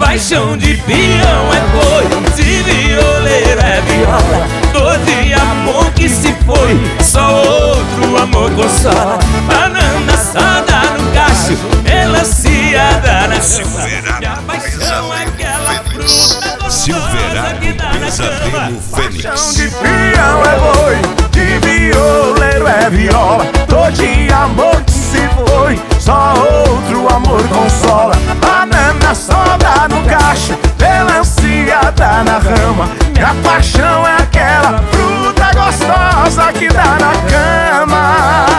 paixão de peão é boi, de violeiro é viola. Dor de amor que se foi, só outro amor consola. Banana assada no cacho, melanciada na cama. Minha paixão é aquela fruta gostosa que dá na cama. Paixão de peão é boi, de violeiro é viola. Dor de amor que se foi, só outro amor consola. Banana assada no cacho, melanciada na rama. Minha paixão é aquela fruta gostosa que dá na cama.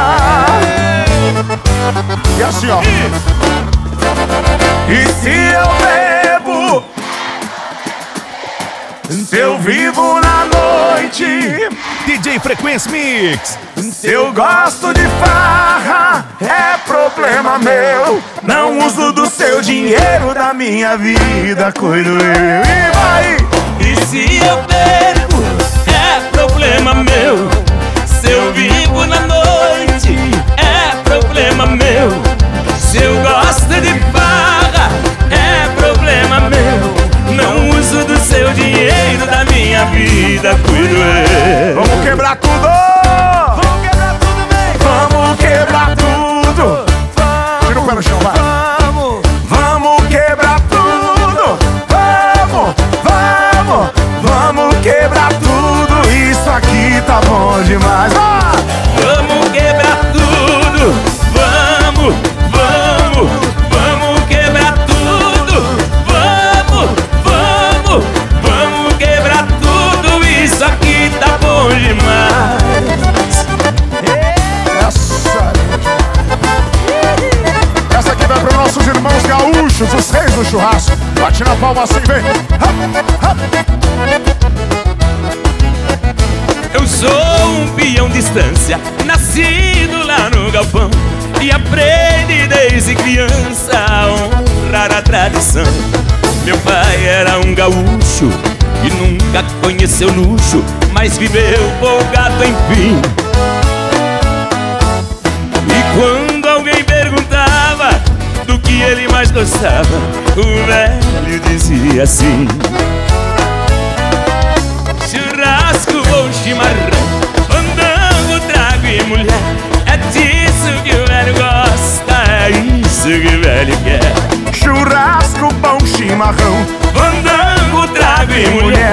E assim ó. E se eu bebo, se eu vivo na noite, DJ Frequência Mix. se eu gosto de farra, é problema meu. Não uso do seu dinheiro, da minha vida cuido eu. E vai! E se eu perco, é problema meu. Se eu vivo na noite, é problema meu. Se eu gosto de farra, é problema meu. Não uso do seu dinheiro, da minha vida cuido eu. Vamos quebrar tudo! Vamos quebrar tudo, bem! Vamos quebrar tudo! Tira o pé no chão, vai! Vamos quebrar tudo! Vamos quebrar tudo! Isso aqui tá bom demais! Vamos quebrar tudo! Vamos quebrar tudo! Vamos quebrar tudo! Isso aqui tá bom demais! Essa aqui vai para nossos irmãos gaúchos, os reis do churrasco. Bate na palma assim, vem! Eu sou um peão de estância, nascido lá no galpão, e aprendi desde criança a honrar a tradição. Meu pai era um gaúcho e nunca conheceu luxo, mas viveu folgado enfim. E quando alguém perguntava do que ele mais gostava, o velho dizia assim: churrasco ou chimarrão, fandango, trago e mulher. É disso que o velho gosta, é isso que o velho quer. Churrasco, pão, chimarrão, Fandango, trago e mulher.